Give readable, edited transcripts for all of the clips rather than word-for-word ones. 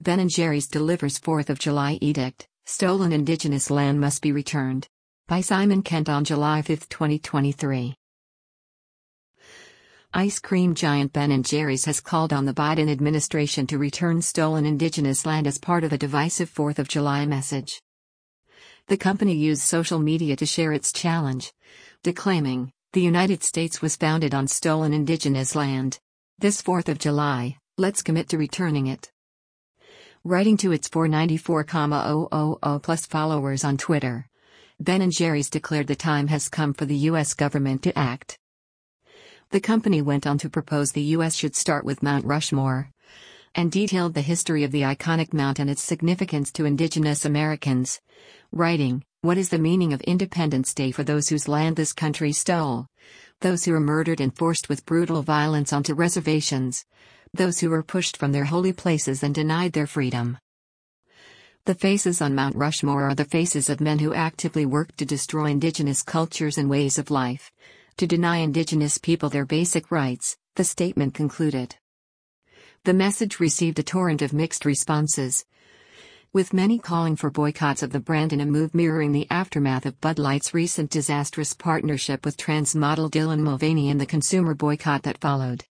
Ben & Jerry's delivers 4th of July edict, stolen indigenous land must be returned. By Simon Kent on July 5, 2023. Ice cream giant Ben & Jerry's has called on the Biden administration to return stolen indigenous land as part of a divisive 4th of July message. The company used social media to share its challenge, declaiming, "The United States was founded on stolen indigenous land. This 4th of July, let's commit to returning it." Writing to its 494,000 plus followers on Twitter, Ben & Jerry's declared the time has come for the U.S. government to act. The company went on to propose the U.S. should start with Mount Rushmore, and detailed the history of the iconic mount and its significance to indigenous Americans, writing, "What is the meaning of Independence Day for those whose land this country stole? Those who were murdered and forced with brutal violence onto reservations. Those who were pushed from their holy places and denied their freedom." The faces on Mount Rushmore are the faces of men who actively worked to destroy indigenous cultures and ways of life, to deny indigenous people their basic rights, the statement concluded. The message received a torrent of mixed responses, with many calling for boycotts of the brand in a move mirroring the aftermath of Bud Light's recent disastrous partnership with trans model Dylan Mulvaney and the consumer boycott that followed.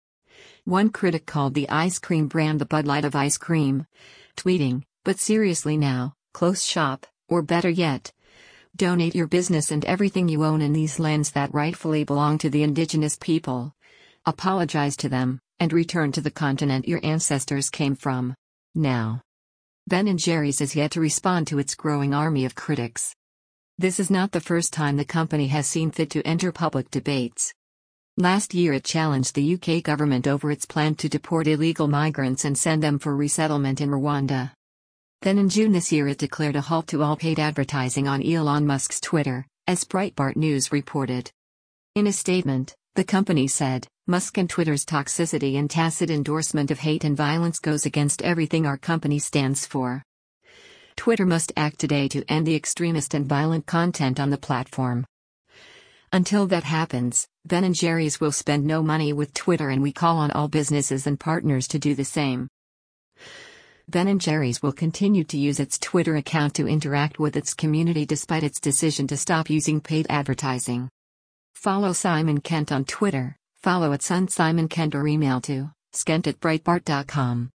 One critic called the ice cream brand the Bud Light of ice cream, tweeting, "But seriously now, close shop, or better yet, donate your business and everything you own in these lands that rightfully belong to the indigenous people. Apologize to them, and return to the continent your ancestors came from. Now." Ben & Jerry's is yet to respond to its growing army of critics. This is not the first time the company has seen fit to enter public debates. Last year it challenged the UK government over its plan to deport illegal migrants and send them for resettlement in Rwanda. Then in June this year it declared a halt to all paid advertising on Elon Musk's Twitter, as Breitbart News reported. In a statement, the company said, "Musk and Twitter's toxicity and tacit endorsement of hate and violence goes against everything our company stands for. Twitter must act today to end the extremist and violent content on the platform. Until that happens, Ben & Jerry's will spend no money with Twitter and we call on all businesses and partners to do the same." Ben & Jerry's will continue to use its Twitter account to interact with its community despite its decision to stop using paid advertising. Follow Simon Kent on Twitter, follow @SunSimonKent or email to skent@breitbart.com.